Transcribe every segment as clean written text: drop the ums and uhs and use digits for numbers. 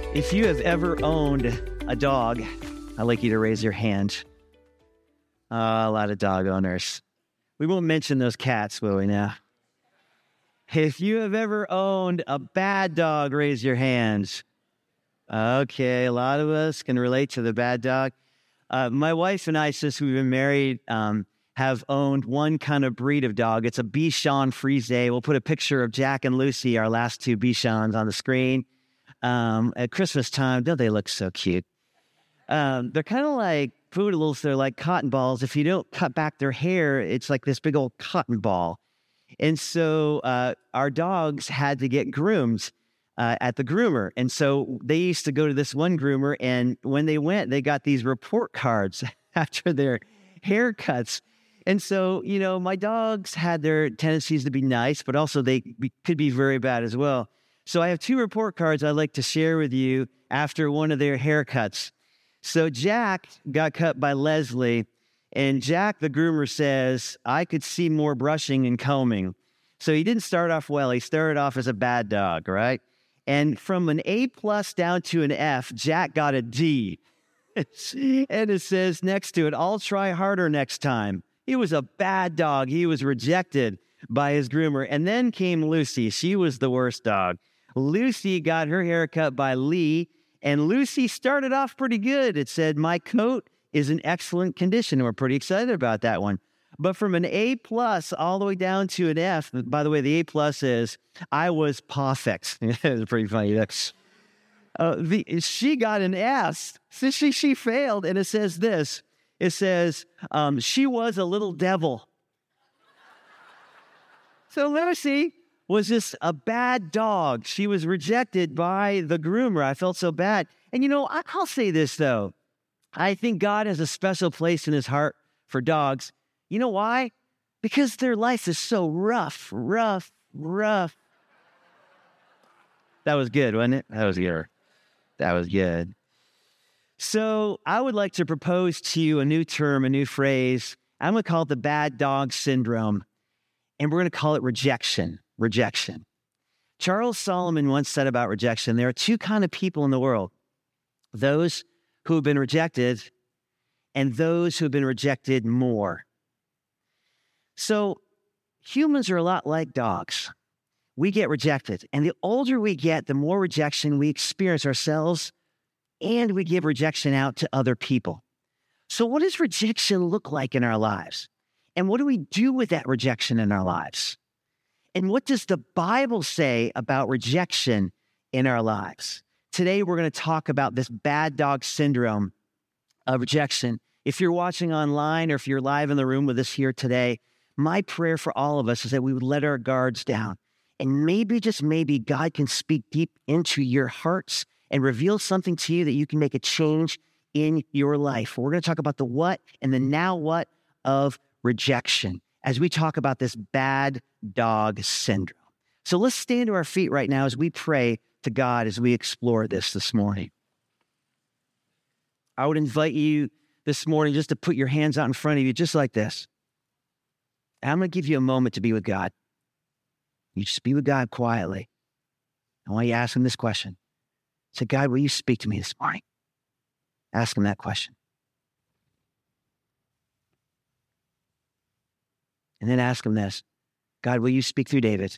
If you have ever owned a dog, I'd like you to raise your hand. A lot of dog owners. We won't mention those cats, will we now? If you have ever owned a bad dog, raise your hands. Okay, a lot of us can relate to the bad dog. My wife and I, since we've been married, have owned one kind of breed of dog. It's a Bichon Frise. We'll put a picture of Jack and Lucy, our last two Bichons, on the screen. At Christmas time, don't they look so cute? They're kind of like poodles. They're like cotton balls. If you don't cut back their hair, it's like this big old cotton ball. And so our dogs had to get groomed at the groomer. And so they used to go to this one groomer, and when they went, they got these report cards after their haircuts. And so, you know, my dogs had their tendencies to be nice, but also could be very bad as well. So I have two report cards I'd like to share with you after one of their haircuts. So Jack got cut by Leslie, and Jack, the groomer, says, I could see more brushing and combing. So he didn't start off well. He started off as a bad dog, right? And from an A+ down to an F, Jack got a D. And it says next to it, I'll try harder next time. He was a bad dog. He was rejected by his groomer. And then came Lucy. She was the worst dog. Lucy got her hair cut by Lee, and Lucy started off pretty good. It said, my coat is in excellent condition. We're pretty excited about that one. But from an A+ all the way down to an F, by the way, the A+ is, I was perfect. It's pretty funny. She got an S. So she failed, and it says this. It says, she was a little devil. So Lucy was just a bad dog. She was rejected by the groomer. I felt so bad. And you know, I'll say this though. I think God has a special place in his heart for dogs. You know why? Because their life is so rough. That was good, wasn't it? That was good. So I would like to propose to you a new term, a new phrase. I'm going to call it the bad dog syndrome. And we're going to call it rejection. Charles Solomon once said about rejection, there are two kinds of people in the world. Those who have been rejected and those who have been rejected more. So humans are a lot like dogs. We get rejected. And the older we get, the more rejection we experience ourselves, and we give rejection out to other people. So what does rejection look like in our lives? And what do we do with that rejection in our lives? And what does the Bible say about rejection in our lives? Today, we're going to talk about this bad dog syndrome of rejection. If you're watching online or if you're live in the room with us here today, my prayer for all of us is that we would let our guards down. And maybe, just maybe, God can speak deep into your hearts and reveal something to you that you can make a change in your life. We're going to talk about the what and the now what of rejection as we talk about this bad dog syndrome. So let's stand to our feet right now as we pray to God as we explore this morning. I would invite you this morning just to put your hands out in front of you, just like this. And I'm going to give you a moment to be with God. You just be with God quietly. I want you to ask him this question. Say, God, will you speak to me this morning? Ask him that question. And then ask him this. God, will you speak through David?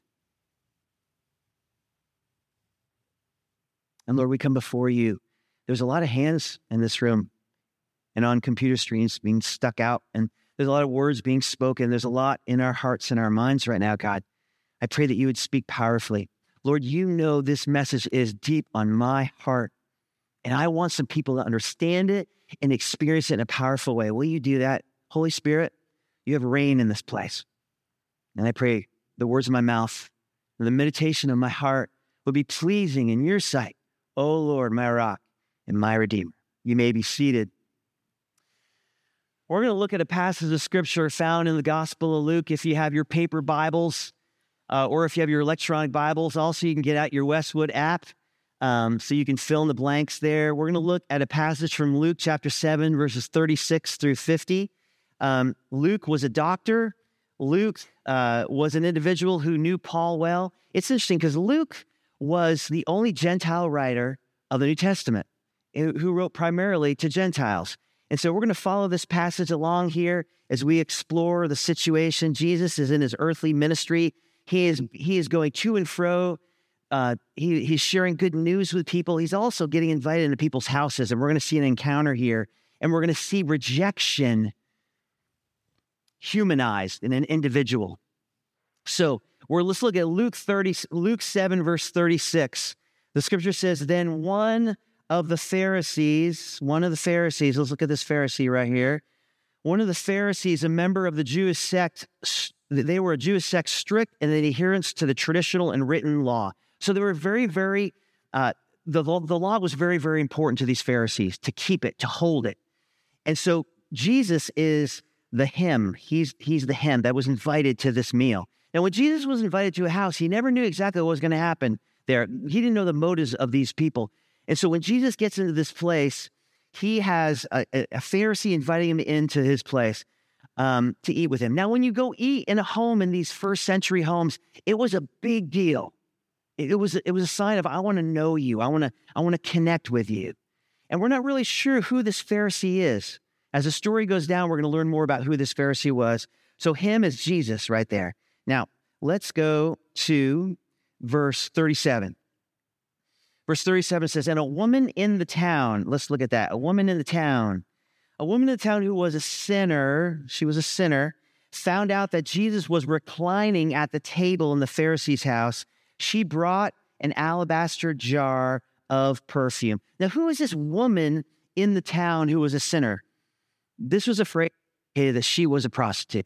And Lord, we come before you. There's a lot of hands in this room and on computer screens being stuck out. And there's a lot of words being spoken. There's a lot in our hearts and our minds right now, God. I pray that you would speak powerfully. Lord, you know this message is deep on my heart. And I want some people to understand it and experience it in a powerful way. Will you do that? Holy Spirit, you have reign in this place. And I pray the words of my mouth and the meditation of my heart will be pleasing in your sight, O Lord, my rock and my redeemer. You may be seated. We're going to look at a passage of scripture found in the Gospel of Luke. If you have your paper Bibles or if you have your electronic Bibles, also you can get out your Westwood app so you can fill in the blanks there. We're going to look at a passage from Luke chapter 7, verses 36 through 50. Luke was a doctor. Luke was an individual who knew Paul well. It's interesting because Luke was the only Gentile writer of the New Testament, who wrote primarily to Gentiles. And so we're going to follow this passage along here as we explore the situation. Jesus is in his earthly ministry. He is going to and fro. He's sharing good news with people. He's also getting invited into people's houses. And we're going to see an encounter here. And we're going to see rejection humanized in an individual. So let's look at Luke 7, verse 36. The scripture says, then one of the Pharisees, let's look at this Pharisee right here. One of the Pharisees, a member of the Jewish sect, they were a Jewish sect strict in adherence to the traditional and written law. So they were very, very, the law was very, very important to these Pharisees, to keep it, to hold it. And so Jesus is the him. He's the him that was invited to this meal. Now, when Jesus was invited to a house, he never knew exactly what was going to happen there. He didn't know the motives of these people. And so when Jesus gets into this place, he has a Pharisee inviting him into his place to eat with him. Now, when you go eat in a home in these first century homes, it was a big deal. It was a sign of, I want to know you. I want to connect with you. And we're not really sure who this Pharisee is. As the story goes down, we're going to learn more about who this Pharisee was. So him is Jesus right there. Now, let's go to verse 37. Verse 37 says, and a woman in the town, let's look at that. A woman in the town who was a sinner, she was a sinner, found out that Jesus was reclining at the table in the Pharisee's house. She brought an alabaster jar of perfume. Now, who is this woman in the town who was a sinner? This was a phrase that she was a prostitute.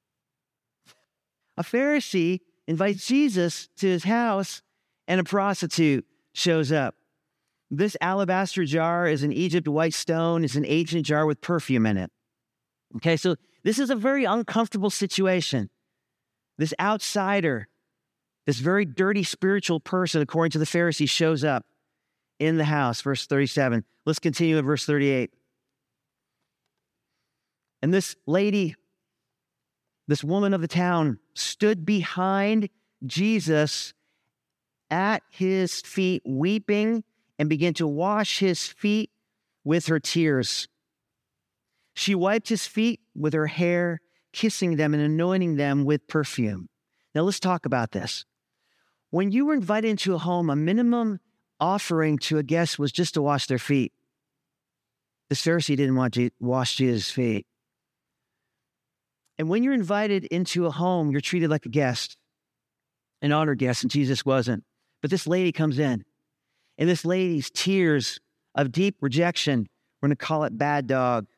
A Pharisee invites Jesus to his house, and a prostitute shows up. This alabaster jar is an Egypt white stone. It's an ancient jar with perfume in it. Okay, so this is a very uncomfortable situation. This outsider, this very dirty spiritual person, according to the Pharisee, shows up in the house. Verse 37. Let's continue at verse 38. And this lady, this woman of the town, stood behind Jesus at his feet, weeping, and began to wash his feet with her tears. She wiped his feet with her hair, kissing them and anointing them with perfume. Now let's talk about this. When you were invited into a home, a minimum offering to a guest was just to wash their feet. The Pharisee didn't want to wash Jesus' feet. And when you're invited into a home, you're treated like a guest, an honored guest, and Jesus wasn't. But this lady comes in, and this lady's tears of deep rejection, we're going to call it bad dog.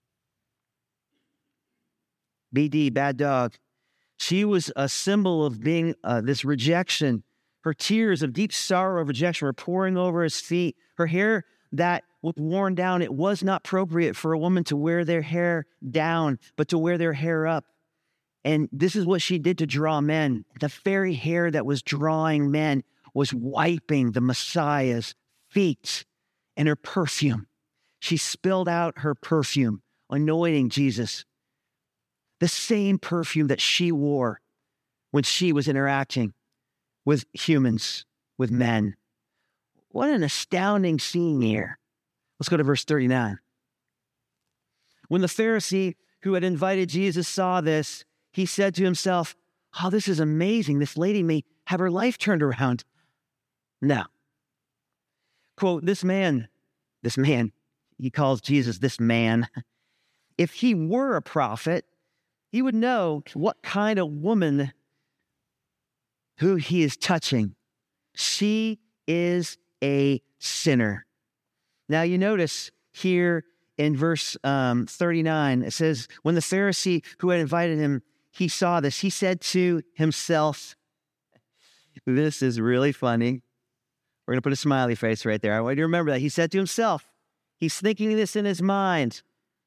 BD, bad dog. She was a symbol of being this rejection. Her tears of deep sorrow of rejection were pouring over his feet. Her hair that was worn down, it was not appropriate for a woman to wear their hair down, but to wear their hair up. And this is what she did to draw men. The very hair that was drawing men was wiping the Messiah's feet and her perfume. She spilled out her perfume, anointing Jesus. The same perfume that she wore when she was interacting with humans, with men. What an astounding scene here. Let's go to verse 39. When the Pharisee who had invited Jesus saw this, he said to himself, oh, this is amazing. This lady may have her life turned around. No. Quote, this man, he calls Jesus this man. If he were a prophet, he would know what kind of woman who he is touching. She is a sinner. Now you notice here in verse 39, it says, when the Pharisee who had invited him, he saw this, he said to himself, this is really funny. We're going to put a smiley face right there. I want you to remember that. He said to himself, he's thinking this in his mind.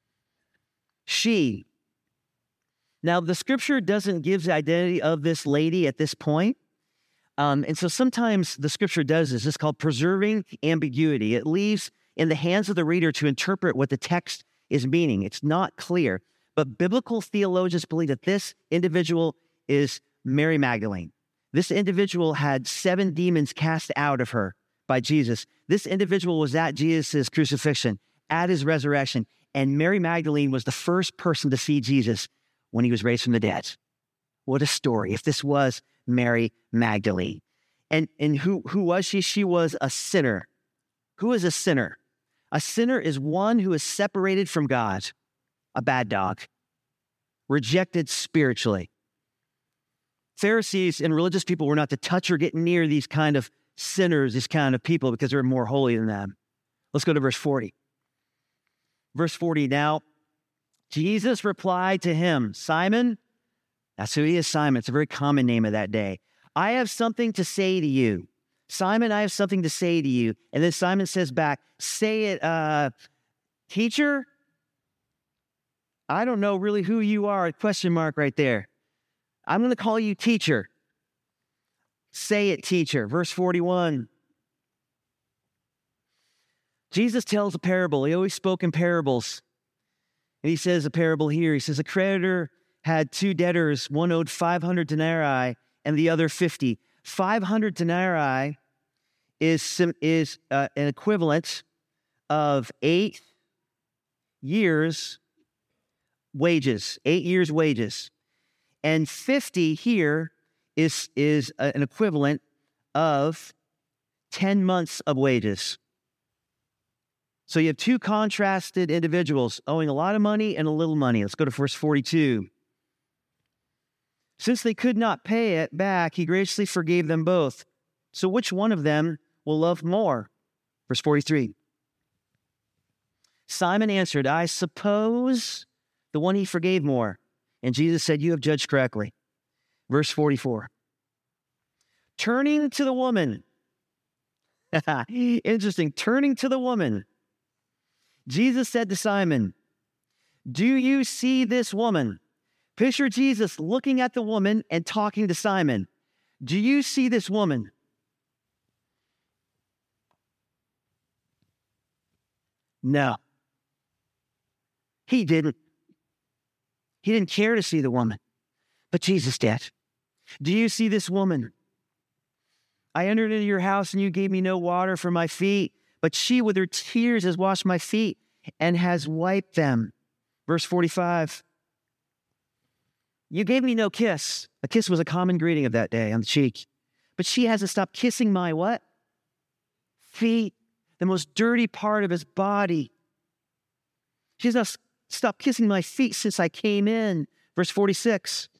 She. Now, the scripture doesn't give the identity of this lady at this point. And so sometimes the scripture does this. It's called preserving ambiguity. It leaves in the hands of the reader to interpret what the text is meaning. It's not clear. But biblical theologians believe that this individual is Mary Magdalene. This individual had 7 demons cast out of her by Jesus. This individual was at Jesus' crucifixion, at his resurrection, and Mary Magdalene was the first person to see Jesus when he was raised from the dead. What a story, if this was Mary Magdalene. And who was she? She was a sinner. Who is a sinner? A sinner is one who is separated from God, a bad dog, rejected spiritually. Pharisees and religious people were not to touch or get near these kind of sinners, these kind of people, because they're more holy than them. Let's go to verse 40. Verse 40, now, Jesus replied to him, Simon, that's who he is, Simon. It's a very common name of that day. I have something to say to you. Simon, I have something to say to you. And then Simon says back, say it, teacher? I don't know really who you are, question mark right there. I'm going to call you teacher. Say it, teacher. Verse 41. Jesus tells a parable. He always spoke in parables. And he says a parable here. He says a creditor had two debtors. One owed 500 denarii and the other 50. 500 denarii is an equivalent of 8 years' wages. 8 years' wages. And 50 here is an equivalent of 10 months of wages. So you have two contrasted individuals owing a lot of money and a little money. Let's go to verse 42. Since they could not pay it back, he graciously forgave them both. So which one of them will love more? Verse 43. Simon answered, I suppose the one he forgave more. And Jesus said, you have judged correctly. Verse 44. Turning to the woman. Interesting. Turning to the woman. Jesus said to Simon, do you see this woman? Picture Jesus looking at the woman and talking to Simon. Do you see this woman? No. He didn't. He didn't care to see the woman, but Jesus did. Do you see this woman? I entered into your house and you gave me no water for my feet, but she with her tears has washed my feet and has wiped them. Verse 45. You gave me no kiss. A kiss was a common greeting of that day on the cheek. But she hasn't stopped kissing my what? Feet, the most dirty part of his body. She has not stopped kissing my feet since I came in. Verse 46.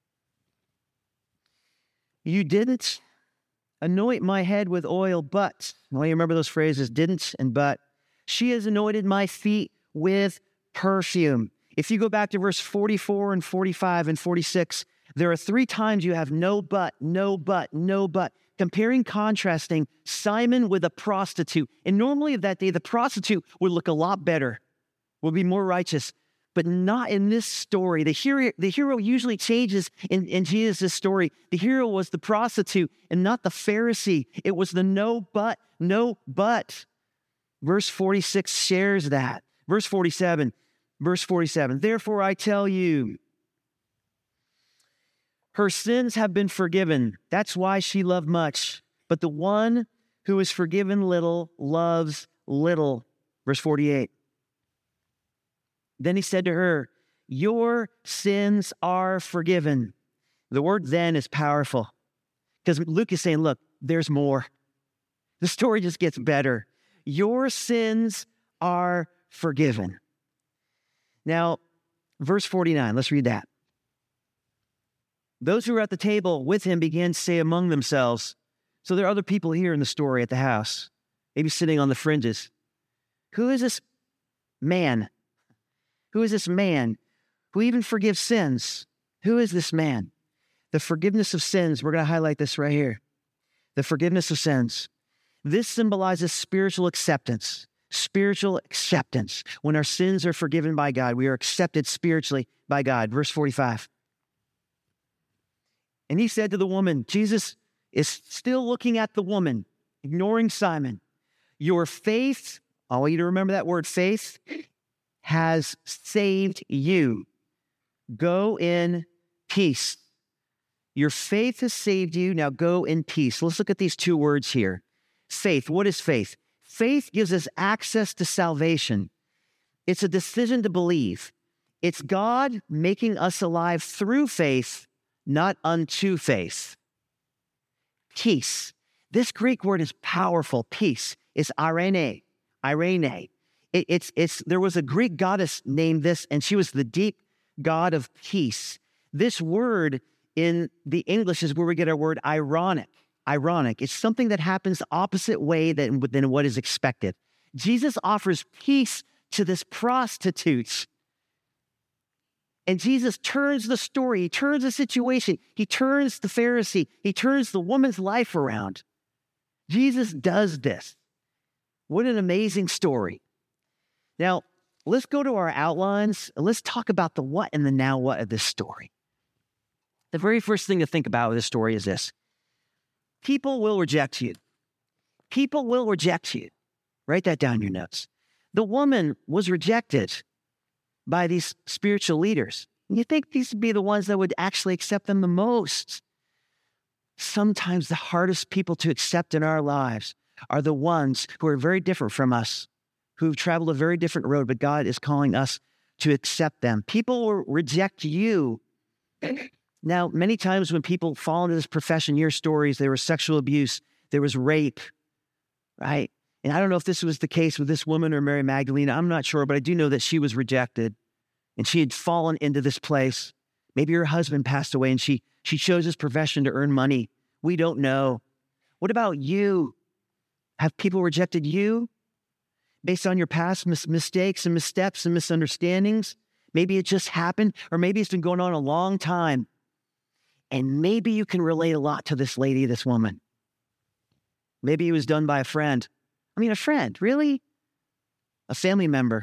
You didn't anoint my head with oil, but, well, you remember those phrases, didn't and but. She has anointed my feet with perfume. If you go back to verse 44 and 45 and 46, there are 3 times you have no but, no but, no but. Comparing, contrasting Simon with a prostitute. And normally of that day, the prostitute would look a lot better, would be more righteous, but not in this story. The hero usually changes in Jesus' story. The hero was the prostitute and not the Pharisee. It was the no but, no but. Verse 46 shares that. Verse 47. Therefore I tell you, her sins have been forgiven. That's why she loved much. But the one who is forgiven little loves little. Verse 48. Then he said to her, your sins are forgiven. The word then is powerful because Luke is saying, look, there's more. The story just gets better. Your sins are forgiven. Now, verse 49, let's read that. Those who were at the table with him began to say among themselves, so there are other people here in the story at the house, maybe sitting on the fringes. Who is this man? Who is this man who even forgives sins? Who is this man? The forgiveness of sins. We're going to highlight this right here. The forgiveness of sins. This symbolizes spiritual acceptance. Spiritual acceptance. When our sins are forgiven by God, we are accepted spiritually by God. Verse 45. And he said to the woman, Jesus is still looking at the woman, ignoring Simon. Your faith, I want you to remember that word faith, has saved you. Go in peace. Your faith has saved you. Now go in peace. Let's look at these 2 words here. Faith. What is faith? Faith gives us access to salvation. It's a decision to believe. It's God making us alive through faith, not unto faith. Peace. This Greek word is powerful. Peace. It's irene. Irene. There was a Greek goddess named this, and she was the deep God of peace. This word in the English is where we get our word ironic. Ironic. It's something that happens the opposite way than what is expected. Jesus offers peace to this prostitute. And Jesus turns the story. He turns the situation. He turns the Pharisee. He turns the woman's life around. Jesus does this. What an amazing story. Now, let's go to our outlines. And let's talk about the what and the now what of this story. The very first thing to think about with this story is this. People will reject you. People will reject you. Write that down in your notes. The woman was rejected by these spiritual leaders. You think these would be the ones that would actually accept them the most? Sometimes the hardest people to accept in our lives are the ones who are very different from us, who've traveled a very different road, but God is calling us to accept them. People will reject you. Now, many times when people fall into this profession, your stories, there was sexual abuse, there was rape, right? And I don't know if this was the case with this woman or Mary Magdalene. I'm not sure, but I do know that she was rejected and she had fallen into this place. Maybe her husband passed away and she chose this profession to earn money. We don't know. What about you? Have people rejected you based on your past mistakes and missteps and misunderstandings? Maybe it just happened, or maybe it's been going on a long time. And maybe you can relate a lot to this lady, this woman. Maybe it was done by a friend. I mean, a friend, really? A family member,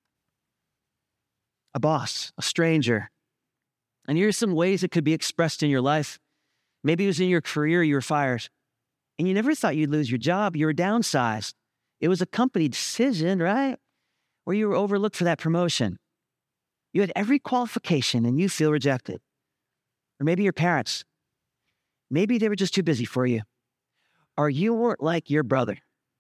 a boss, a stranger. And here's some ways it could be expressed in your life. Maybe it was in your career, you were fired. And you never thought you'd lose your job. You were downsized. It was a company decision, right? Or you were overlooked for that promotion. You had every qualification and you feel rejected. Or maybe your parents. Maybe they were just too busy for you. Or you weren't like your brother.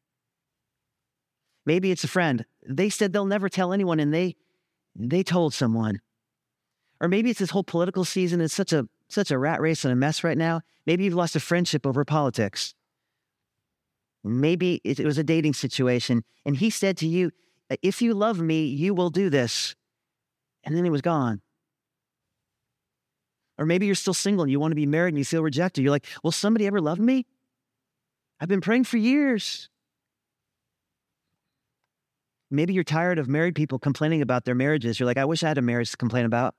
Maybe it's a friend. They said they'll never tell anyone and they told someone. Or maybe it's this whole political season. It's such a rat race and a mess right now. Maybe you've lost a friendship over politics. Maybe it was a dating situation. And he said to you, if you love me, you will do this. And then he was gone. Or maybe you're still single and you want to be married and you feel rejected. You're like, will somebody ever love me? I've been praying for years. Maybe you're tired of married people complaining about their marriages. You're like, I wish I had a marriage to complain about.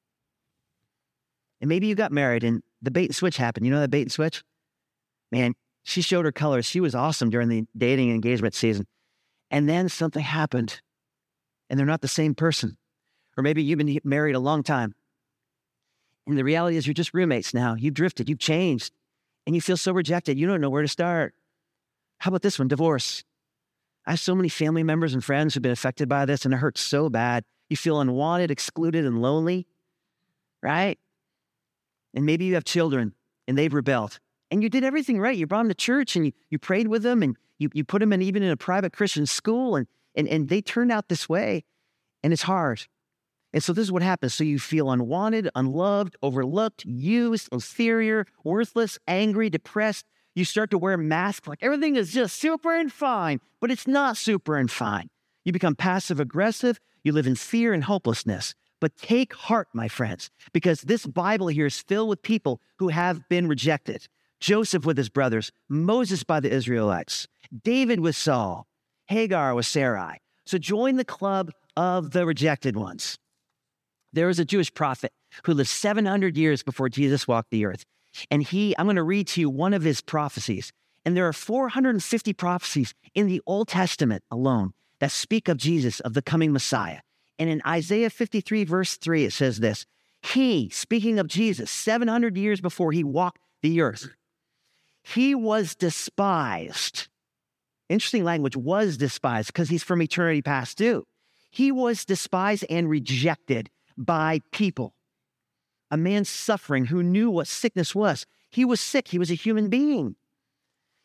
And maybe you got married and the bait and switch happened. You know that bait and switch? Man, she showed her colors. She was awesome during the dating and engagement season. And then something happened and they're not the same person. Or maybe you've been married a long time. And the reality is you're just roommates now. You've drifted, you've changed, and you feel so rejected. You don't know where to start. How about this one, divorce? I have so many family members and friends who've been affected by this, and it hurts so bad. You feel unwanted, excluded, and lonely, right? And maybe you have children, and they've rebelled. And you did everything right. You brought them to church, and you prayed with them, and you put them even in a private Christian school, and they turned out this way, and it's hard. And so this is what happens. So you feel unwanted, unloved, overlooked, used, inferior, worthless, angry, depressed. You start to wear masks like everything is just super and fine, but it's not super and fine. You become passive aggressive. You live in fear and hopelessness. But take heart, my friends, because this Bible here is filled with people who have been rejected. Joseph with his brothers, Moses by the Israelites, David with Saul, Hagar with Sarai. So join the club of the rejected ones. There was a Jewish prophet who lived 700 years before Jesus walked the earth. And I'm going to read to you one of his prophecies. And there are 450 prophecies in the Old Testament alone that speak of Jesus, of the coming Messiah. And in Isaiah 53, verse 3, it says this. He, speaking of Jesus, 700 years before he walked the earth, he was despised. Interesting language, was despised, because he's from eternity past too. He was despised and rejected by people. A man suffering who knew what sickness was. He was sick. He was a human being.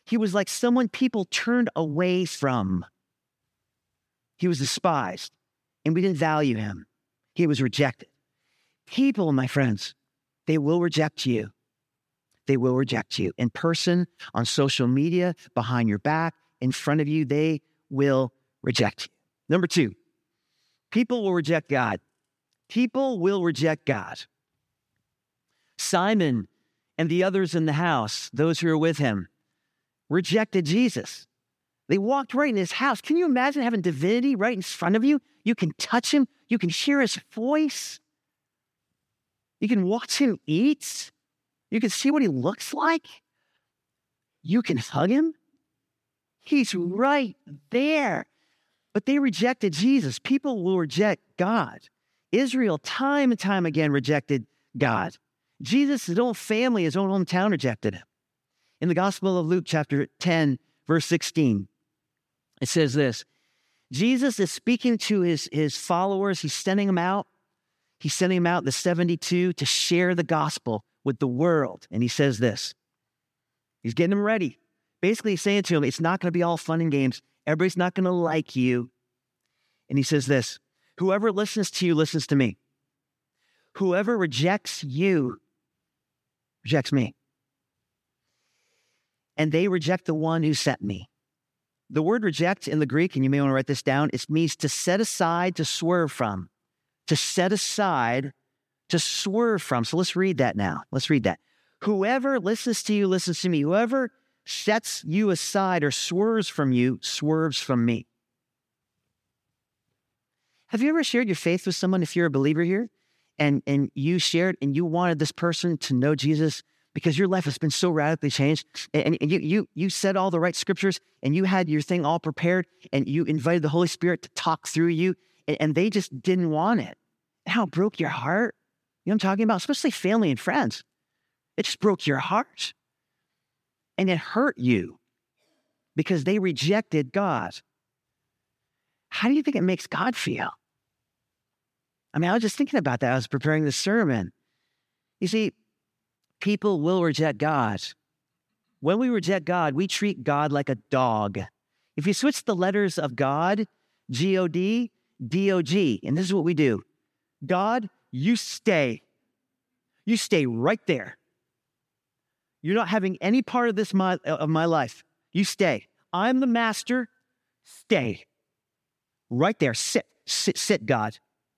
He was like someone people turned away from. He was despised, and we didn't value him. He was rejected. People, my friends, they will reject you. They will reject you. In person, on social media, behind your back, in front of you, they will reject you. Number 2, people will reject God. People will reject God. Simon and the others in the house, those who were with him, rejected Jesus. They walked right in his house. Can you imagine having divinity right in front of you? You can touch him. You can hear his voice. You can watch him eat. You can see what he looks like. You can hug him. He's right there. But they rejected Jesus. People will reject God. Israel, time and time again, rejected God. Jesus, his own family, his own hometown, rejected him. In the Gospel of Luke, chapter 10, verse 16, it says this: Jesus is speaking to his followers. He's sending them out. He's sending them out, the 72, to share the gospel with the world. And he says this. He's getting them ready. Basically, he's saying to them, it's not going to be all fun and games. Everybody's not going to like you. And he says this: whoever listens to you listens to me. Whoever rejects you rejects me. And they reject the one who sent me. The word reject in the Greek, and you may want to write this down, it means to set aside, to swerve from. To set aside, to swerve from. So let's read that now. Let's read that. Whoever listens to you listens to me. Whoever sets you aside or swerves from you swerves from me. Have you ever shared your faith with someone, if you're a believer here, and you shared and you wanted this person to know Jesus because your life has been so radically changed, and you said all the right scriptures, and you had your thing all prepared, and you invited the Holy Spirit to talk through you, and they just didn't want it? How it broke your heart? You know what I'm talking about? Especially family and friends. It just broke your heart. And it hurt you because they rejected God. How do you think it makes God feel? I mean, I was just thinking about that. I was preparing the sermon. You see, people will reject God. When we reject God, we treat God like a dog. If you switch the letters of God, G-O-D, D-O-G, and this is what we do. God, you stay. You stay right there. You're not having any part of this of my life. You stay. I'm the master. Stay. Right there. Sit, God.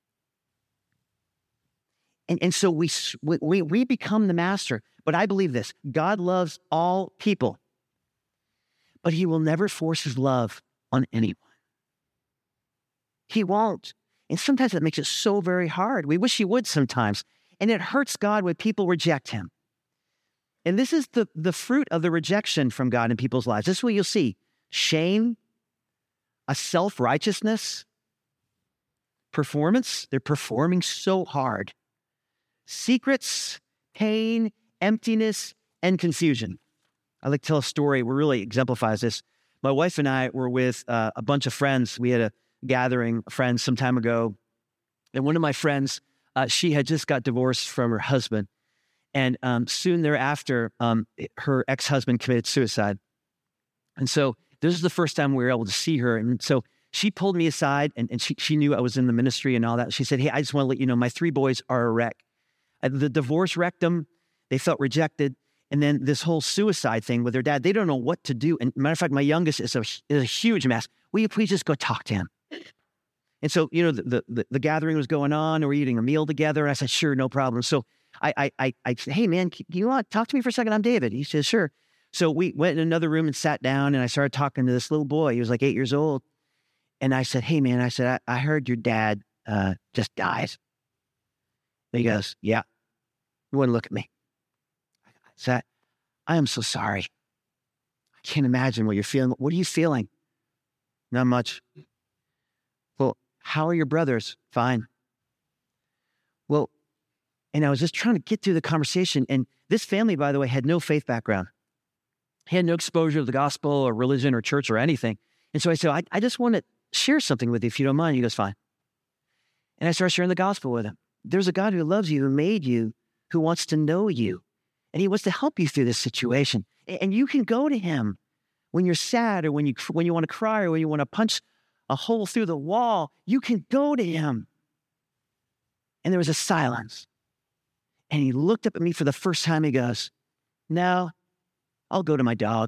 And so we become the master. But I believe this: God loves all people, but he will never force his love on anyone. He won't. And sometimes that makes it so very hard. We wish he would sometimes. And it hurts God when people reject him. And this is the fruit of the rejection from God in people's lives. This is what you'll see: shame, a self-righteousness, performance. They're performing so hard. Secrets, pain, emptiness, and confusion. I like to tell a story that really exemplifies this. My wife and I were with a bunch of friends. We had a gathering of friends some time ago. And one of my friends, she had just got divorced from her husband. And soon thereafter, her ex-husband committed suicide. And so this is the first time we were able to see her. And so she pulled me aside, and she knew I was in the ministry and all that. She said, hey, I just want to let you know, my 3 boys are a wreck. The divorce wrecked them. They felt rejected. And then this whole suicide thing with their dad, they don't know what to do. And matter of fact, my youngest is a huge mess. Will you please just go talk to him? And so, you know, the gathering was going on. We're eating a meal together. And I said, sure, no problem. So I said, hey, man, you want to talk to me for a second? I'm David. He says, sure. So we went in another room and sat down, and I started talking to this little boy. He was like 8 years old. And I said, hey, man, I heard your dad just died. And he goes, yeah. He wouldn't look at me. I said, I am so sorry. I can't imagine what you're feeling. What are you feeling? Not much. Well, how are your brothers? Fine. Well, and I was just trying to get through the conversation. And this family, by the way, had no faith background. He had no exposure to the gospel or religion or church or anything. And so I said, I just want to share something with you if you don't mind. He goes, fine. And I started sharing the gospel with him. There's a God who loves you, who made you, who wants to know you. And he wants to help you through this situation. And you can go to him. When you're sad or when you want to cry or when you want to punch a hole through the wall, you can go to him. And there was a silence. And he looked up at me for the first time. He goes, "No, I'll go to my dog."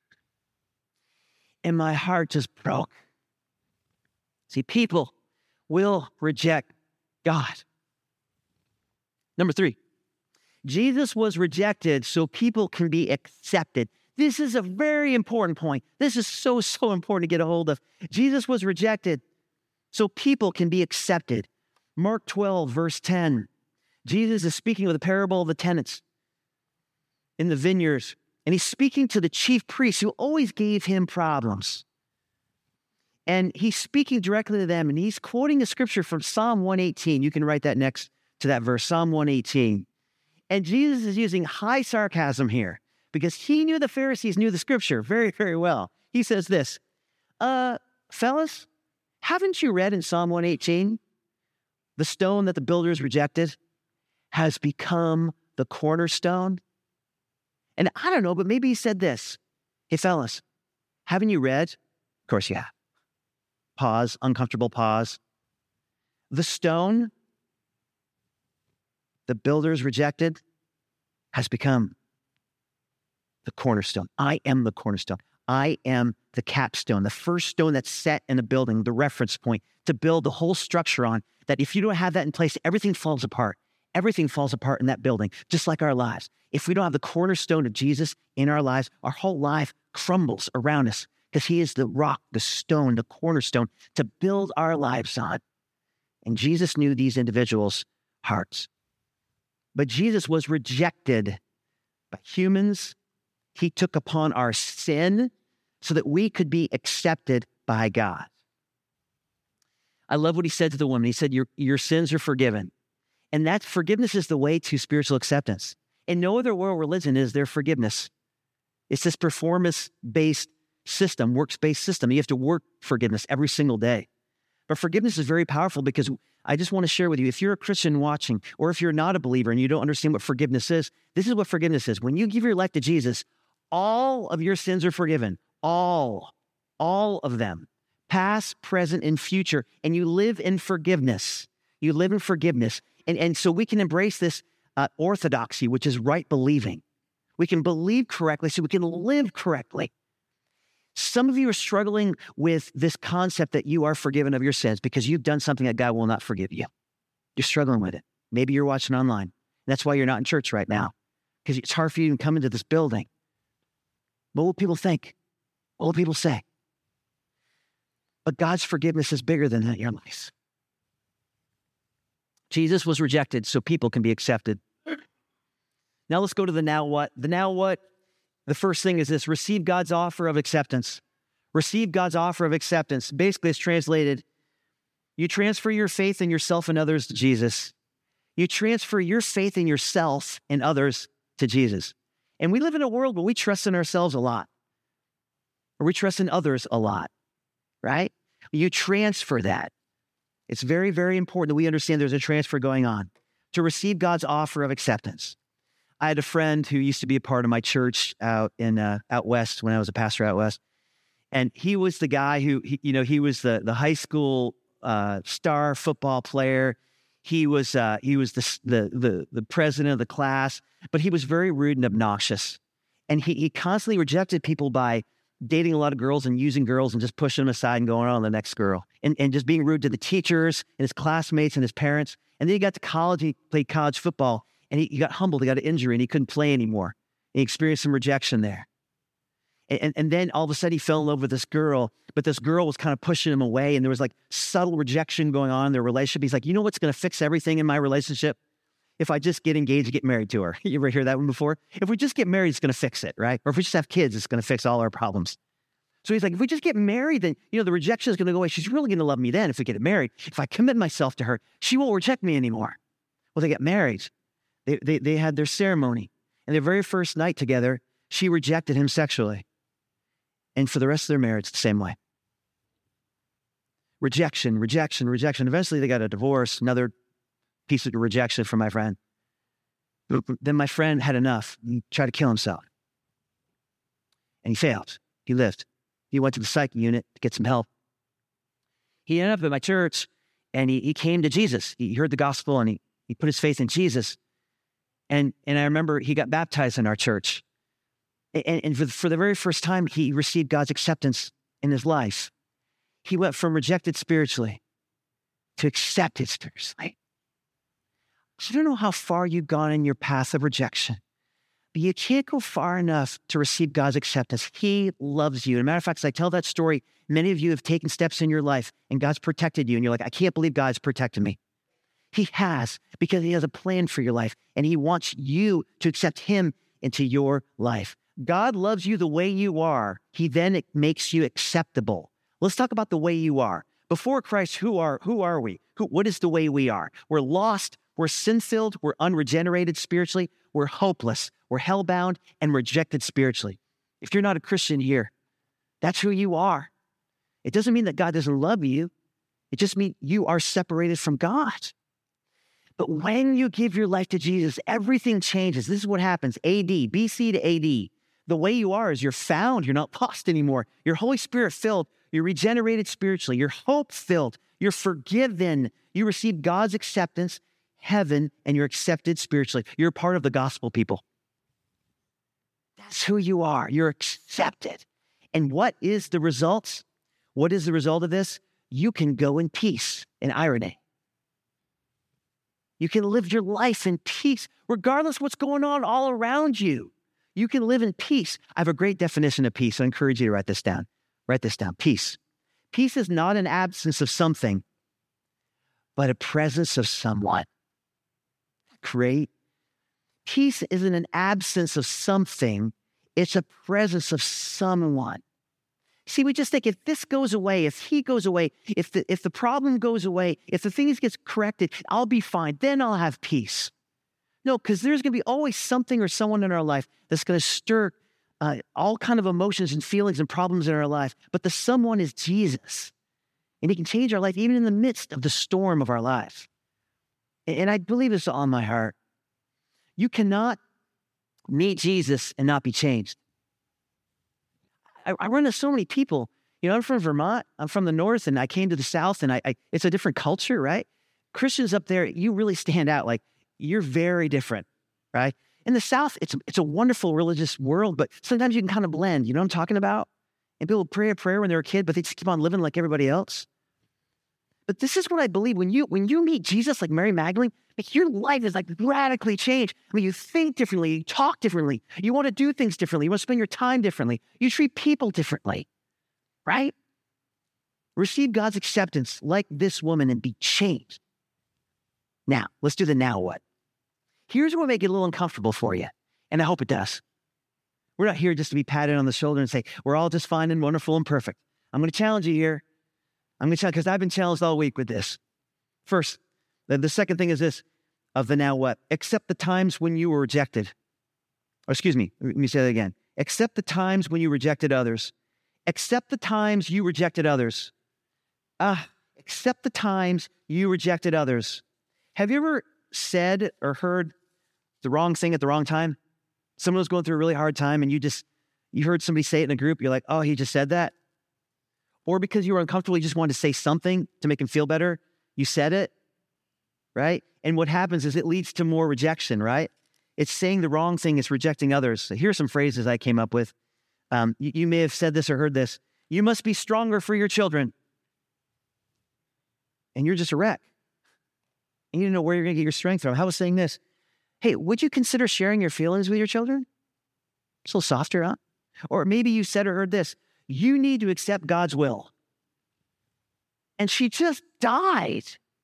And my heart just broke. See, people will reject God. Number 3, Jesus was rejected so people can be accepted. This is a very important point. This is so important to get a hold of. Jesus was rejected so people can be accepted. Mark 12, verse 10. Jesus is speaking of the parable of the tenants in the vineyards, and he's speaking to the chief priests who always gave him problems. And he's speaking directly to them, and he's quoting a scripture from Psalm 118. You can write that next to that verse, Psalm 118. And Jesus is using high sarcasm here because he knew the Pharisees knew the scripture very, very well. He says this, fellas, haven't you read in Psalm 118, the stone that the builders rejected has become the cornerstone? And I don't know, but maybe he said this, hey, fellas, haven't you read? Of course you have. Pause, uncomfortable pause. The stone the builders rejected has become the cornerstone. I am the cornerstone. I am the capstone, the first stone that's set in a building, the reference point to build the whole structure on, that if you don't have that in place, everything falls apart. Everything falls apart in that building, just like our lives. If we don't have the cornerstone of Jesus in our lives, our whole life crumbles around us because he is the rock, the stone, the cornerstone to build our lives on. And Jesus knew these individuals' hearts. But Jesus was rejected by humans. He took upon our sin so that we could be accepted by God. I love what he said to the woman. He said, your sins are forgiven. And that forgiveness is the way to spiritual acceptance. In no other world religion is there forgiveness. It's this performance-based system, works-based system. You have to work forgiveness every single day. But forgiveness is very powerful because I just want to share with you, if you're a Christian watching, or if you're not a believer and you don't understand what forgiveness is, this is what forgiveness is. When you give your life to Jesus, all of your sins are forgiven. All of them. Past, present, and future. And you live in forgiveness. You live in forgiveness. And so we can embrace this orthodoxy, which is right believing. We can believe correctly so we can live correctly. Some of you are struggling with this concept that you are forgiven of your sins because you've done something that God will not forgive you. You're struggling with it. Maybe you're watching online. That's why you're not in church right now, because it's hard for you to come into this building. What will people think? What will people say? But God's forgiveness is bigger than that in your life. Jesus was rejected so people can be accepted. Now let's go to the now what. The now what, the first thing is this: receive God's offer of acceptance. Receive God's offer of acceptance. Basically, it's translated, you transfer your faith in yourself and others to Jesus. You transfer your faith in yourself and others to Jesus. And we live in a world where we trust in ourselves a lot, or we trust in others a lot, right? You transfer that. It's very, very important that we understand there's a transfer going on to receive God's offer of acceptance. I had a friend who used to be a part of my church out west when I was a pastor out west. And he was the guy who, he was the high school star football player. He was the president of the class, but he was very rude and obnoxious. And he constantly rejected people by dating a lot of girls and using girls and just pushing them aside and going on to the next girl. And just being rude to the teachers and his classmates and his parents. And then he got to college, he played college football, and he got humbled, he got an injury, and he couldn't play anymore. He experienced some rejection there. And then all of a sudden he fell in love with this girl, but this girl was kind of pushing him away, and there was like subtle rejection going on in their relationship. He's like, you know what's going to fix everything in my relationship? If I just get engaged and get married to her. You ever hear that one before? If we just get married, it's going to fix it, right? Or if we just have kids, it's going to fix all our problems. So he's like, if we just get married, then, the rejection is going to go away. She's really going to love me then if we get married. If I commit myself to her, she won't reject me anymore. Well, they got married. They had their ceremony. And their very first night together, she rejected him sexually. And for the rest of their marriage, the same way. Rejection. Eventually, they got a divorce, another piece of rejection from my friend. Then my friend had enough. He tried to kill himself. And he failed. He lived. He went to the psych unit to get some help. He ended up at my church, and he came to Jesus. He heard the gospel, and he put his faith in Jesus. And I remember he got baptized in our church. And for the very first time, he received God's acceptance in his life. He went from rejected spiritually to accepted spiritually. So I don't know how far you've gone in your path of rejection, but you can't go far enough to receive God's acceptance. He loves you. As a matter of fact, as I tell that story, many of you have taken steps in your life and God's protected you. And you're like, I can't believe God's protected me. He has, because he has a plan for your life and he wants you to accept him into your life. God loves you the way you are. He then makes you acceptable. Let's talk about the way you are. Before Christ, who are we? What is the way we are? We're lost, we're sin-filled, we're unregenerated spiritually, we're hopeless, we're hellbound, and rejected spiritually. If you're not a Christian here, that's who you are. It doesn't mean that God doesn't love you. It just means you are separated from God. But when you give your life to Jesus, everything changes. This is what happens. BC to AD. The way you are is you're found. You're not lost anymore. You're Holy Spirit filled. You're regenerated spiritually. You're hope filled. You're forgiven. You receive God's acceptance, heaven, and you're accepted spiritually. You're part of the gospel, people. That's who you are. You're accepted. And what is the results? What is the result of this? You can go in peace and irony. You can live your life in peace, regardless of what's going on all around you. You can live in peace. I have a great definition of peace. I encourage you to write this down. Write this down. Peace. Peace is not an absence of something, but a presence of someone. Great. Peace isn't an absence of something. It's a presence of someone. See, we just think if this goes away, if he goes away, if the problem goes away, if the things gets corrected, I'll be fine. Then I'll have peace. No, because there's going to be always something or someone in our life that's going to stir all kind of emotions and feelings and problems in our life. But the someone is Jesus. And he can change our life even in the midst of the storm of our life. And I believe this on my heart. You cannot meet Jesus and not be changed. I run into so many people. You know, I'm from Vermont. I'm from the north, and I came to the south, and it's a different culture, right? Christians up there, you really stand out. Like, you're very different, right? In the south, it's a wonderful religious world, but sometimes you can kind of blend. You know what I'm talking about? And people pray a prayer when they're a kid, but they just keep on living like everybody else. But this is what I believe. When you meet Jesus, like Mary Magdalene, like your life is like radically changed. I mean, you think differently, you talk differently, you want to do things differently, you want to spend your time differently, you treat people differently, right? Receive God's acceptance like this woman and be changed. Now, let's do the now what. Here's what will make it a little uncomfortable for you, and I hope it does. We're not here just to be patted on the shoulder and say, we're all just fine and wonderful and perfect. I'm going to challenge you here. I'm going to challenge, because I've been challenged all week with this. First, the second thing is this, of the now what? Accept the times when you were rejected. Or excuse me, let me say that again. Accept the times when you rejected others. Accept the times you rejected others. Accept the times you rejected others. Have you ever said or heard the wrong thing at the wrong time? Someone was going through a really hard time and you heard somebody say it in a group. You're like, oh, he just said that. Or because you were uncomfortable, you just wanted to say something to make him feel better. You said it, right? And what happens is it leads to more rejection, right? It's saying the wrong thing. It's rejecting others. So here's some phrases I came up with. You may have said this or heard this. You must be stronger for your children. And you're just a wreck. And you don't know where you're going to get your strength from. How was saying this? Hey, would you consider sharing your feelings with your children? It's a little softer, huh? Or maybe you said or heard this. You need to accept God's will. And she just died.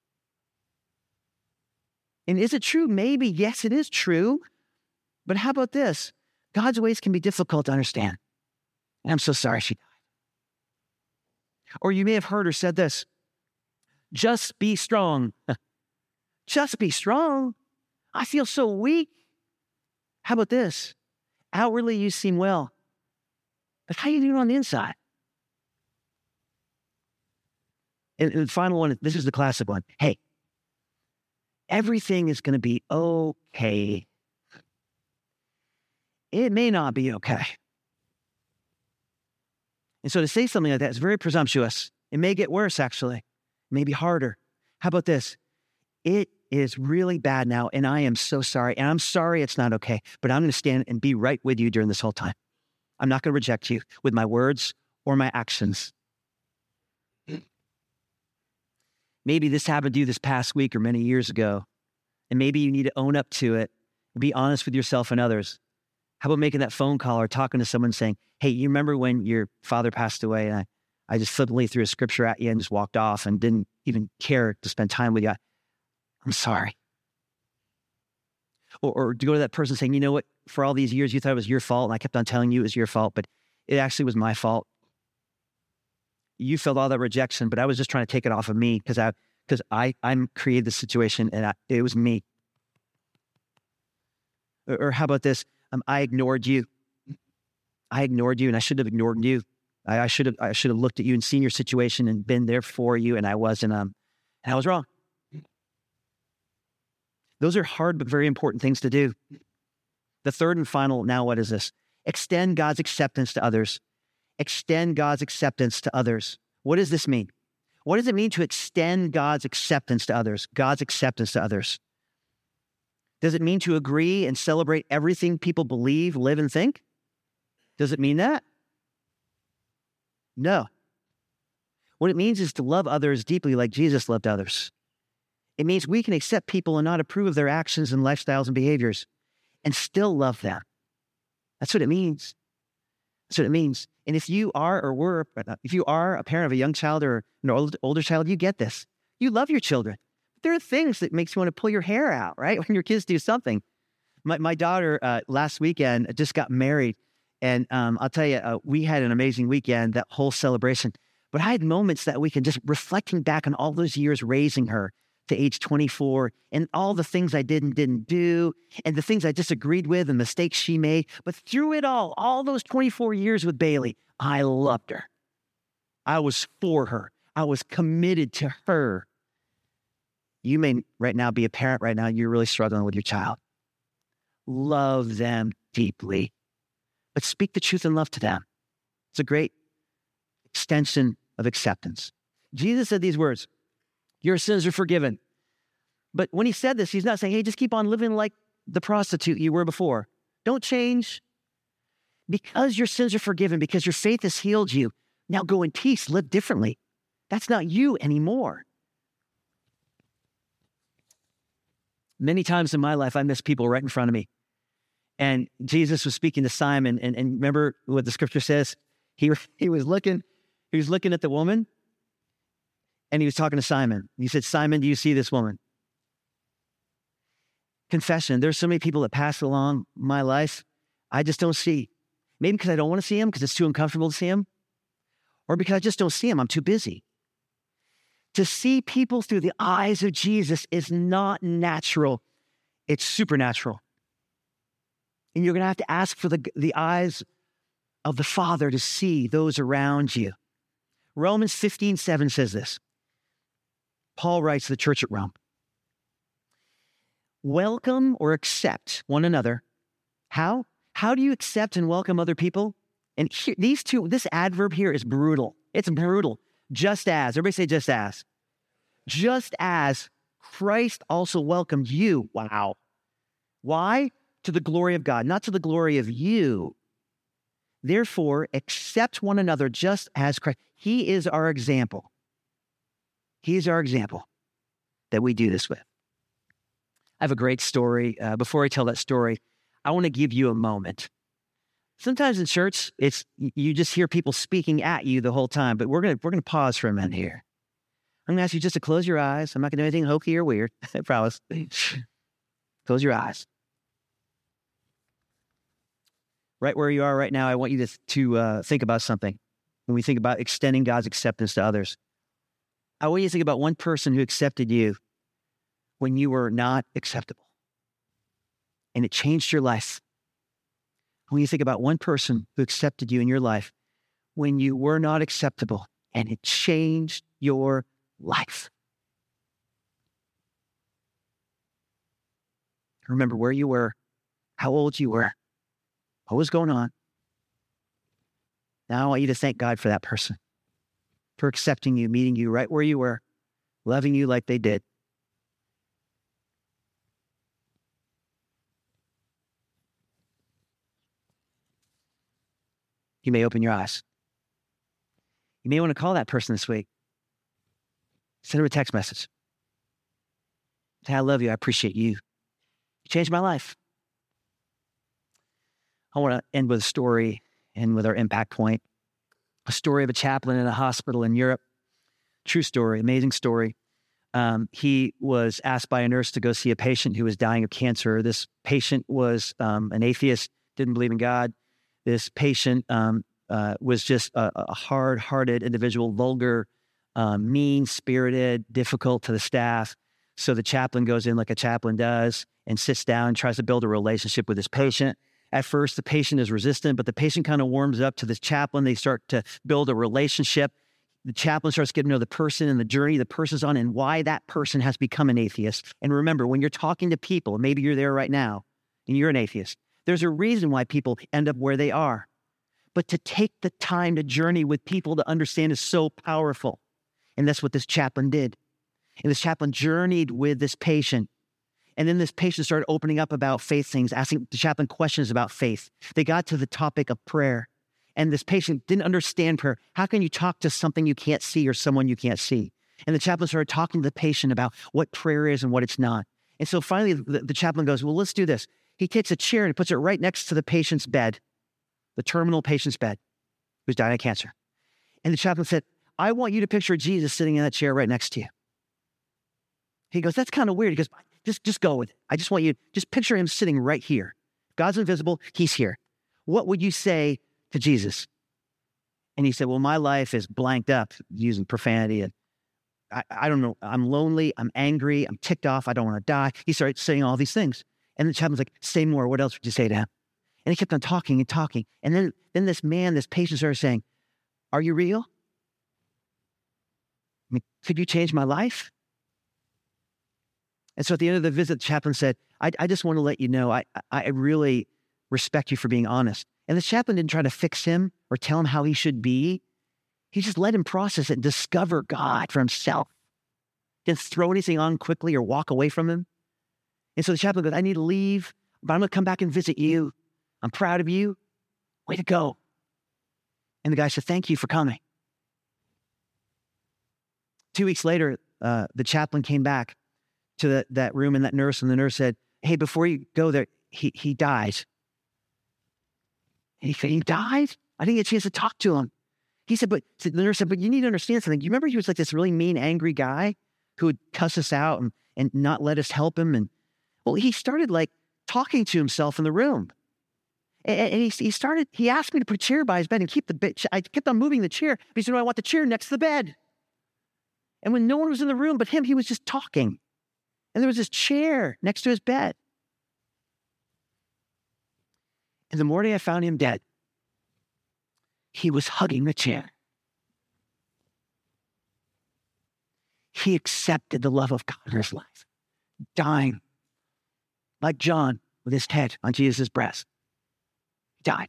And is it true? Maybe. Yes, it is true. But how about this? God's ways can be difficult to understand. And I'm so sorry she died. Or you may have heard or said this. Just be strong. Just be strong. I feel so weak. How about this? Outwardly, you seem well. But how are you doing on the inside? And the final one, this is the classic one. Hey, everything is going to be okay. It may not be okay. And so to say something like that is very presumptuous. It may get worse, actually. It may be harder. How about this? It is really bad now, and I am so sorry. And I'm sorry it's not okay, but I'm going to stand and be right with you during this whole time. I'm not going to reject you with my words or my actions. Maybe this happened to you this past week or many years ago, and maybe you need to own up to it and be honest with yourself and others. How about making that phone call or talking to someone saying, hey, you remember when your father passed away and I just flippantly threw a scripture at you and just walked off and didn't even care to spend time with you. I'm sorry. Or to go to that person saying, you know what, for all these years you thought it was your fault and I kept on telling you it was your fault, but it actually was my fault. You felt all that rejection, but I was just trying to take it off of me because I'm created this situation and it was me. Or how about this? I ignored you. I ignored you and I should have ignored you. I should have looked at you and seen your situation and been there for you, and I wasn't. And I was wrong. Those are hard but very important things to do. The third and final, now what is this? Extend God's acceptance to others. Extend God's acceptance to others. What does this mean? What does it mean to extend God's acceptance to others? God's acceptance to others. Does it mean to agree and celebrate everything people believe, live, and think? Does it mean that? No. What it means is to love others deeply like Jesus loved others. It means we can accept people and not approve of their actions and lifestyles and behaviors and still love them. That's what it means. That's what it means. And if you are a parent of a young child or an older child, you get this. You love your children. There are things that makes you want to pull your hair out, right? When your kids do something. My daughter last weekend just got married. And I'll tell you, we had an amazing weekend, that whole celebration. But I had moments that weekend just reflecting back on all those years raising her to age 24 and all the things I did and didn't do and the things I disagreed with and mistakes she made. But through it all those 24 years with Bailey, I loved her. I was for her. I was committed to her. You may right now be a parent right now. You're really struggling with your child. Love them deeply, but speak the truth in love to them. It's a great extension of acceptance. Jesus said these words, your sins are forgiven. But when he said this, he's not saying, hey, just keep on living like the prostitute you were before. Don't change. Because your sins are forgiven, because your faith has healed you, now go in peace, live differently. That's not you anymore. Many times in my life, I miss people right in front of me. And Jesus was speaking to Simon, and remember what the scripture says? He was looking at the woman, and he was talking to Simon. He said, Simon, do you see this woman? Confession, there's so many people that pass along my life I just don't see. Maybe because I don't want to see them, because it's too uncomfortable to see them, or because I just don't see them, I'm too busy. To see people through the eyes of Jesus is not natural. It's supernatural. And you're going to have to ask for the eyes of the Father to see those around you. Romans 15:7 says this. Paul writes to the church at Rome. Welcome or accept one another. How? How do you accept and welcome other people? And here, this adverb here is brutal. It's brutal. Just as. Everybody say just as. Just as Christ also welcomed you. Wow. Why? To the glory of God, not to the glory of you. Therefore, accept one another just as Christ. He is our example. He is our example that we do this with. I have a great story. Before I tell that story, I want to give you a moment. Sometimes in church, you just hear people speaking at you the whole time, but we're gonna pause for a minute here. I'm gonna ask you just to close your eyes. I'm not gonna do anything hokey or weird. I promise. Close your eyes. Right where you are right now, I want you to think about something. When we think about extending God's acceptance to others, I want you to think about one person who accepted you when you were not acceptable, and it changed your life. When you think about one person who accepted you in your life when you were not acceptable, and it changed your life. Remember where you were, how old you were, what was going on. Now I want you to thank God for that person, for accepting you, meeting you right where you were, loving you like they did. You may open your eyes. You may want to call that person this week. Send her a text message. Say, I love you. I appreciate you. You changed my life. I want to end with a story and with our impact point. A story of a chaplain in a hospital in Europe. True story, amazing story. He was asked by a nurse to go see a patient who was dying of cancer. This patient was an atheist, didn't believe in God. This patient was just a hard-hearted individual, vulgar, mean-spirited, difficult to the staff. So the chaplain goes in like a chaplain does and sits down and tries to build a relationship with this patient. At first, the patient is resistant, but the patient kind of warms up to this chaplain. They start to build a relationship. The chaplain starts getting to know the person and the journey the person's on and why that person has become an atheist. And remember, when you're talking to people, maybe you're there right now and you're an atheist, there's a reason why people end up where they are. But to take the time to journey with people to understand is so powerful. And that's what this chaplain did. And this chaplain journeyed with this patient. And then this patient started opening up about faith things, asking the chaplain questions about faith. They got to the topic of prayer. And this patient didn't understand prayer. How can you talk to something you can't see or someone you can't see? And the chaplain started talking to the patient about what prayer is and what it's not. And so finally, the chaplain goes, well, let's do this. He takes a chair and puts it right next to the patient's bed, the terminal patient's bed, who's dying of cancer. And the chaplain said, I want you to picture Jesus sitting in that chair right next to you. He goes, that's kind of weird. He goes, just go with it. I just want you, just picture him sitting right here. God's invisible. He's here. What would you say to Jesus? And he said, well, my life is blanked up, using profanity. And I don't know. I'm lonely. I'm angry. I'm ticked off. I don't want to die. He started saying all these things. And the chaplain's like, say more. What else would you say to him? And he kept on talking and talking. And then this patient started saying, are you real? I mean, could you change my life? And so at the end of the visit, the chaplain said, I just want to let you know, I really respect you for being honest. And the chaplain didn't try to fix him or tell him how he should be. He just let him process it and discover God for himself. Didn't throw anything on quickly or walk away from him. And so the chaplain goes, I need to leave, but I'm going to come back and visit you. I'm proud of you. Way to go. And the guy said, thank you for coming. 2 weeks later, the chaplain came back to that room and that nurse, and the nurse said, hey, before you go there, he died. And he said, he died? I didn't get a chance to talk to him. He said, the nurse said, but you need to understand something. You remember he was like this really mean, angry guy who would cuss us out and not let us help him? And well, he started like talking to himself in the room. And he asked me to put a chair by his bed and keep the bed. I kept on moving the chair. But he said, no, I want the chair next to the bed. And when no one was in the room but him, he was just talking. And there was this chair next to his bed. And the morning I found him dead, he was hugging the chair. He accepted the love of God in his life, dying like John with his head on Jesus' breast. He died.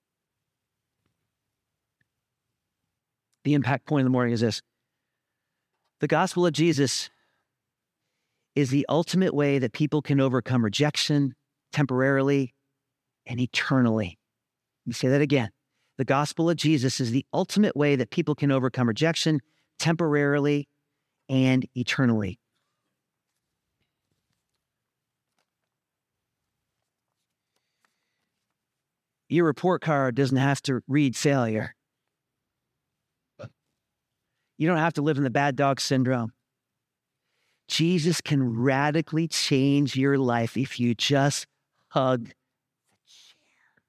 The impact point of the morning is this. The gospel of Jesus is the ultimate way that people can overcome rejection temporarily and eternally. Let me say that again. The gospel of Jesus is the ultimate way that people can overcome rejection temporarily and eternally. Your report card doesn't have to read failure. You don't have to live in the bad dog syndrome. Jesus can radically change your life if you just hug the chair.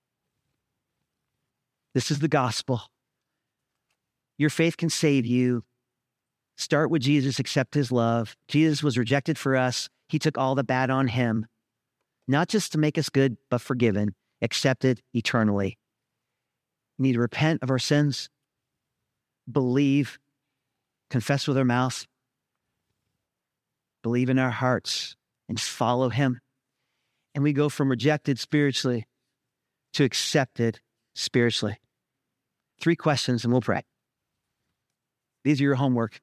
This is the gospel. Your faith can save you. Start with Jesus, accept his love. Jesus was rejected for us. He took all the bad on him, not just to make us good, but forgiven, accepted eternally. We need to repent of our sins, believe, confess with our mouth, believe in our hearts, and follow him. And we go from rejected spiritually to accepted spiritually. 3 questions and we'll pray. These are your homework.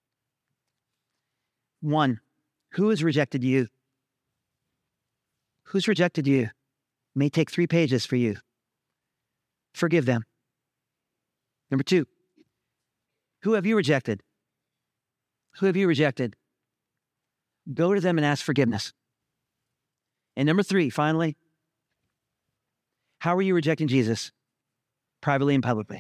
1, who has rejected you? Who's rejected you? It may take 3 pages for you. Forgive them. Number 2, who have you rejected? Who have you rejected? Go to them and ask forgiveness. And number 3, finally, how are you rejecting Jesus? Privately and publicly.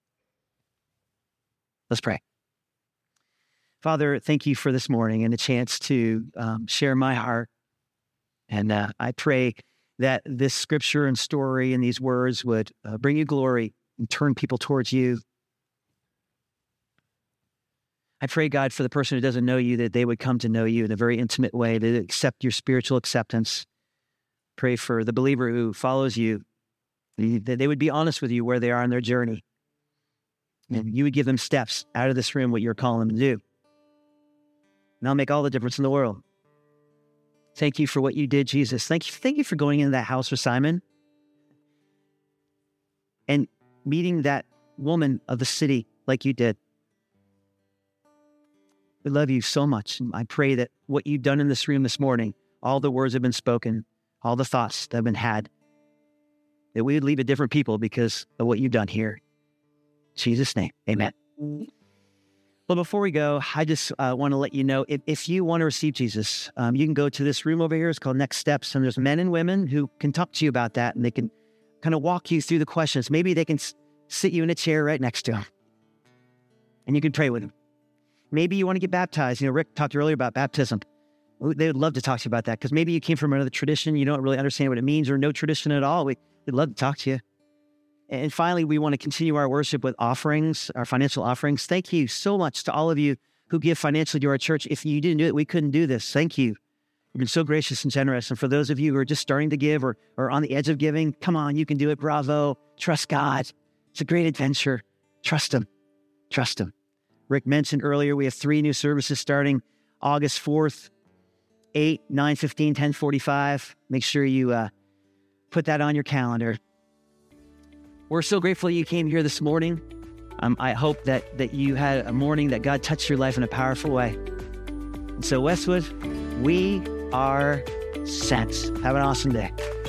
Let's pray. Father, thank you for this morning and a chance to share my heart. And I pray that this scripture and story and these words would bring you glory and turn people towards you. I pray, God, for the person who doesn't know you, that they would come to know you in a very intimate way, that accept your spiritual acceptance. Pray for the believer who follows you, that they would be honest with you where they are on their journey. And you would give them steps out of this room, what you're calling them to do. And that'll make all the difference in the world. Thank you for what you did, Jesus. Thank you for going into that house with Simon and meeting that woman of the city like you did. We love you so much. I pray that what you've done in this room this morning, all the words have been spoken, all the thoughts that have been had, that we would leave a different people because of what you've done here. In Jesus' name, amen. Well, before we go, I just want to let you know, if you want to receive Jesus, you can go to this room over here. It's called Next Steps. And there's men and women who can talk to you about that. And they can kind of walk you through the questions. Maybe they can sit you in a chair right next to them. And you can pray with them. Maybe you want to get baptized. Rick talked earlier about baptism. They would love to talk to you about that because maybe you came from another tradition. You don't really understand what it means or no tradition at all. We'd love to talk to you. And finally, we want to continue our worship with offerings, our financial offerings. Thank you so much to all of you who give financially to our church. If you didn't do it, we couldn't do this. Thank you. You've been so gracious and generous. And for those of you who are just starting to give or on the edge of giving, come on, you can do it. Bravo. Trust God. It's a great adventure. Trust Him. Trust Him. Rick mentioned earlier, we have 3 new services starting August 4th, 8, 9:15, 10:45. Make sure you put that on your calendar. We're so grateful you came here this morning. I hope that you had a morning that God touched your life in a powerful way. And so Westwood, we are sent. Have an awesome day.